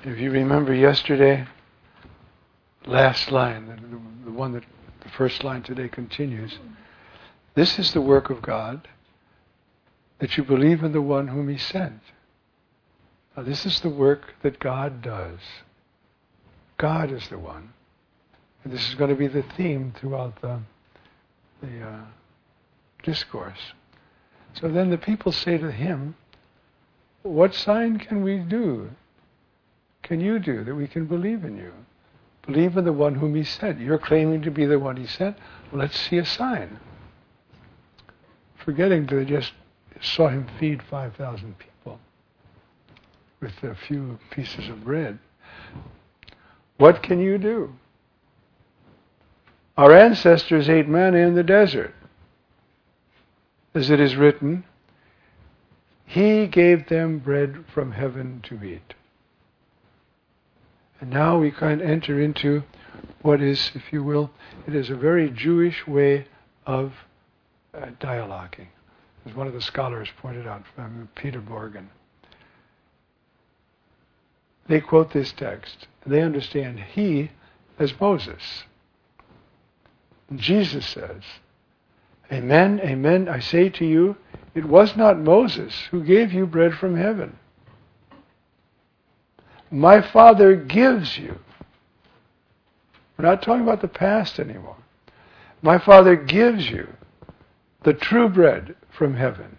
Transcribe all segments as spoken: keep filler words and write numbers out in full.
If you remember yesterday, last line, the, the one that the first line today continues, this is the work of God, that you believe in the one whom He sent. Now, this is the work that God does. God is the one. And this is going to be the theme throughout the, the uh, discourse. So then the people say to him, what sign can we do? Can you do that we can believe in you? Believe in the one whom He sent. You're claiming to be the one He sent. Well, let's see a sign. Forgetting that they just saw Him feed five thousand people with a few pieces of bread. What can you do? Our ancestors ate manna in the desert. As it is written, He gave them bread from heaven to eat. And now we kind of enter into what is, if you will, it is a very Jewish way of uh, dialoguing. As one of the scholars pointed out, from Peter Morgan. They quote this text. They understand He as Moses. And Jesus says, Amen, amen, I say to you, it was not Moses who gave you bread from heaven. My Father gives you. We're not talking about the past anymore. My Father gives you the true bread from heaven.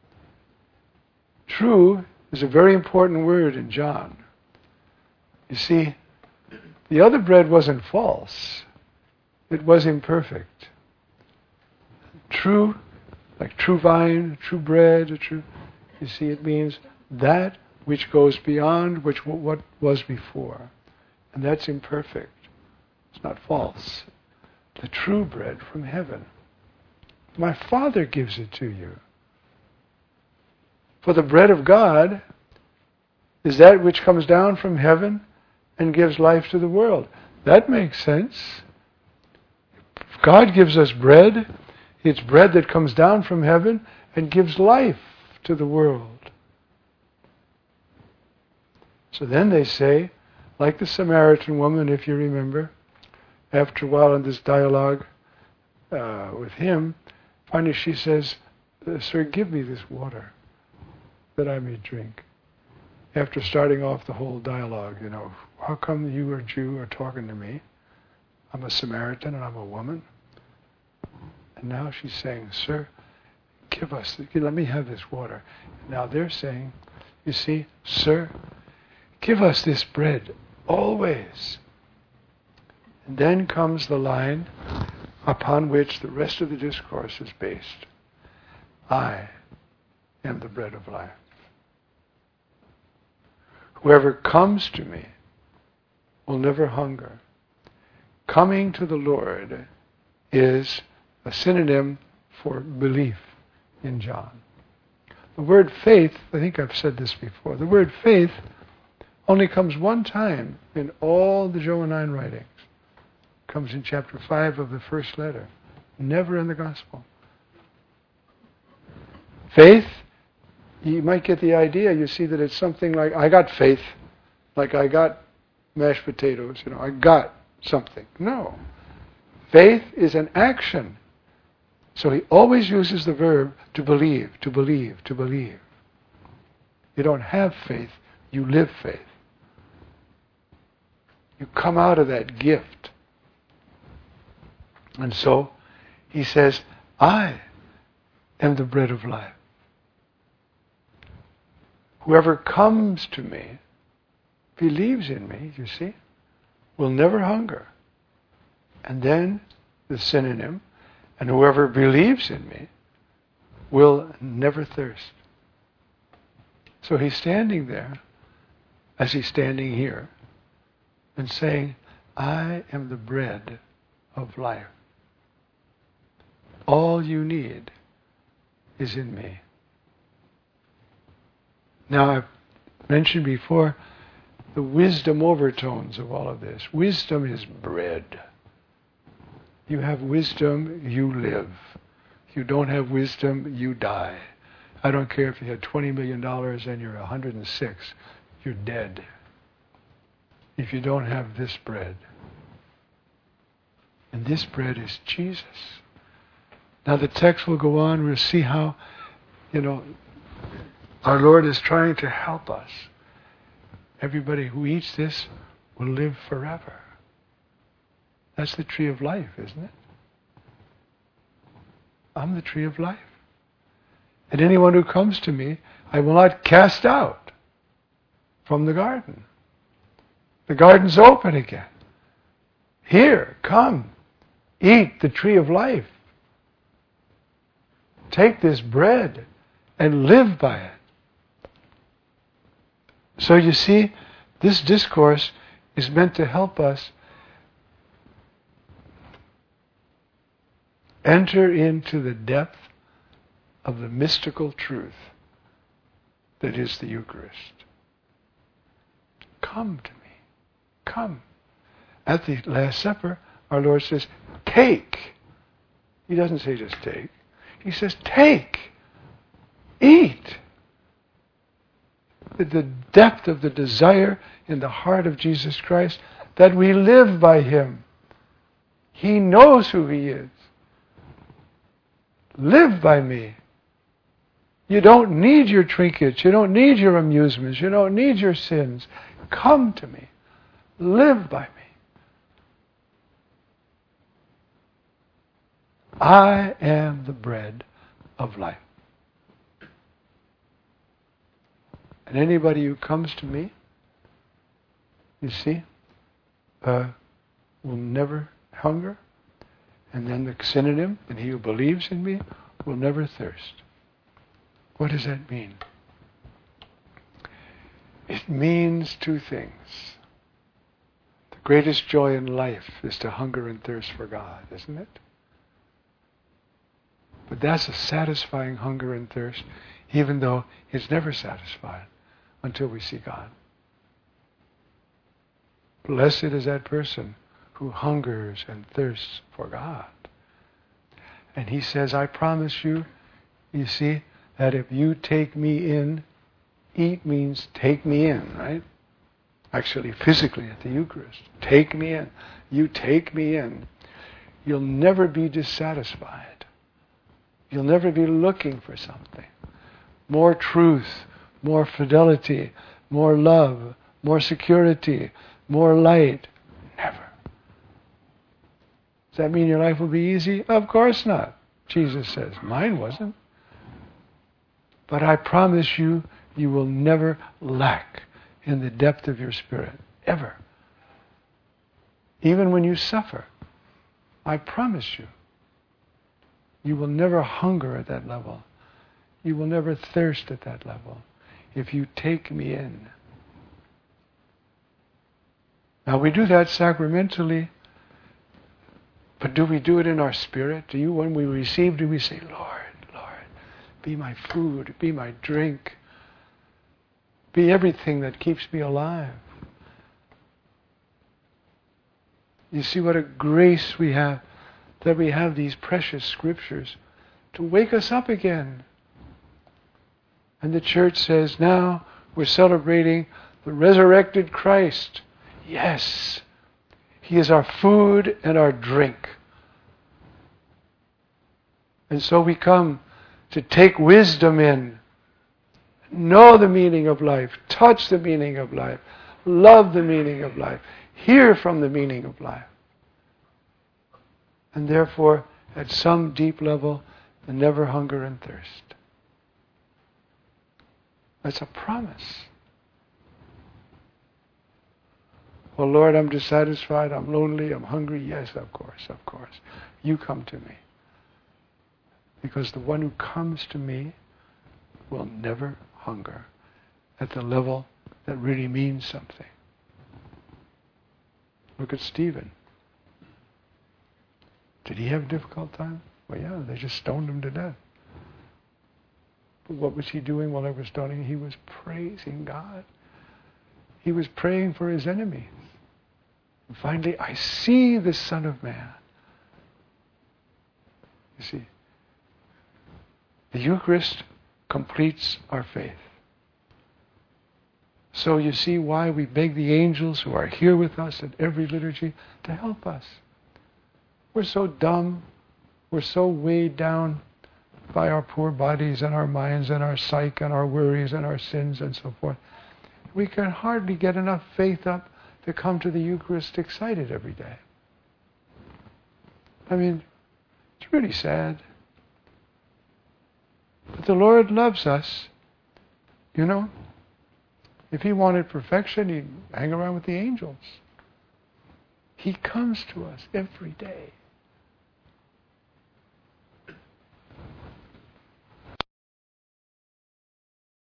True is a very important word in John. You see, the other bread wasn't false. It was imperfect. True, like true vine, true bread, true. You see, it means that which goes beyond which what was before. And that's imperfect. It's not false. The true bread from heaven. My Father gives it to you. For the bread of God is that which comes down from heaven and gives life to the world. That makes sense. If God gives us bread, it's bread that comes down from heaven and gives life to the world. So then they say, like the Samaritan woman, if you remember, after a while in this dialogue uh, with him, finally she says, Sir, give me this water that I may drink. After starting off the whole dialogue, you know, how come you, a Jew, are talking to me? I'm a Samaritan and I'm a woman. And now she's saying, Sir, give us, let me have this water. And now they're saying, you see, Sir, give us this bread always. And then comes the line upon which the rest of the discourse is based. I am the bread of life. Whoever comes to me will never hunger. Coming to the Lord is a synonym for belief in John. The word faith, I think I've said this before, the word faith only comes one time in all the Johannine writings. It comes in chapter five of the first letter. Never in the Gospel. Faith, you might get the idea, you see that it's something like, I got faith, like I got mashed potatoes, you know, I got something. No. Faith is an action. So he always uses the verb to believe, to believe, to believe. You don't have faith, you live faith. You come out of that gift. And so he says, I am the bread of life. Whoever comes to me, believes in me, you see, will never hunger. And then the synonym, and whoever believes in me will never thirst. So he's standing there, as he's standing here, and saying, I am the bread of life. All you need is in me. Now, I've mentioned before the wisdom overtones of all of this. Wisdom is bread. You have wisdom, you live. If you don't have wisdom, you die. I don't care if you had twenty million dollars and you're one hundred six. You're dead. if you don't have this bread. And this bread is Jesus. Now the text will go on. We'll see how, you know, our Lord is trying to help us. Everybody who eats this will live forever. That's the tree of life, isn't it? I'm the tree of life. And anyone who comes to me, I will not cast out from the garden. The garden's open again. Here, come, eat the tree of life. Take this bread and live by it. So you see, this discourse is meant to help us enter into the depth of the mystical truth that is the Eucharist. Come to me. Come. At the Last Supper, our Lord says, take. He doesn't say just take. He says, take. Eat. The depth of the desire in the heart of Jesus Christ that we live by Him. He knows who He is. Live by me. You don't need your trinkets. You don't need your amusements. You don't need your sins. Come to me. Live by me. I am the bread of life. And anybody who comes to me, you see, uh, will never hunger. And then the synonym, and he who believes in me will never thirst. What does that mean? It means two things. The greatest joy in life is to hunger and thirst for God, isn't it? But that's a satisfying hunger and thirst, even though it's never satisfied until we see God. Blessed is that person who hungers and thirsts for God. And he says, I promise you, you see, that if you take me in, eat means take me in, right? Actually, physically at the Eucharist. Take me in. You take me in. You'll never be dissatisfied. You'll never be looking for something. More truth, more fidelity, more love, more security, more light. Never. Does that mean your life will be easy? Of course not. Jesus says, mine wasn't. But I promise you, you will never lack in the depth of your spirit. Ever. Even when you suffer. I promise you. You will never hunger at that level. You will never thirst at that level. If you take me in. Now we do that sacramentally. But do we do it in our spirit? Do you, when we receive, do we say, Lord, Lord, be my food, be my drink, be everything that keeps me alive? You see what a grace we have, that we have these precious scriptures to wake us up again. And the church says, now we're celebrating the resurrected Christ. Yes. He is our food and our drink. And so we come to take wisdom in, know the meaning of life, touch the meaning of life, love the meaning of life, hear from the meaning of life. And therefore, at some deep level, never hunger and thirst. That's a promise. Well, Lord, I'm dissatisfied, I'm lonely, I'm hungry. Yes, of course, of course. You come to me. Because the one who comes to me will never hunger at the level that really means something. Look at Stephen. Did he have a difficult time? Well, yeah, they just stoned him to death. But what was he doing while they were stoning? He was praising God. He was praying for his enemies. And finally, I see the Son of Man. You see, the Eucharist completes our faith. So you see why we beg the angels who are here with us at every liturgy to help us. We're so dumb. We're so weighed down by our poor bodies and our minds and our psyche and our worries and our sins and so forth. We can hardly get enough faith up to come to the Eucharist excited every day. I mean, it's really sad. But the Lord loves us, you know. If He wanted perfection, He'd hang around with the angels. He comes to us every day.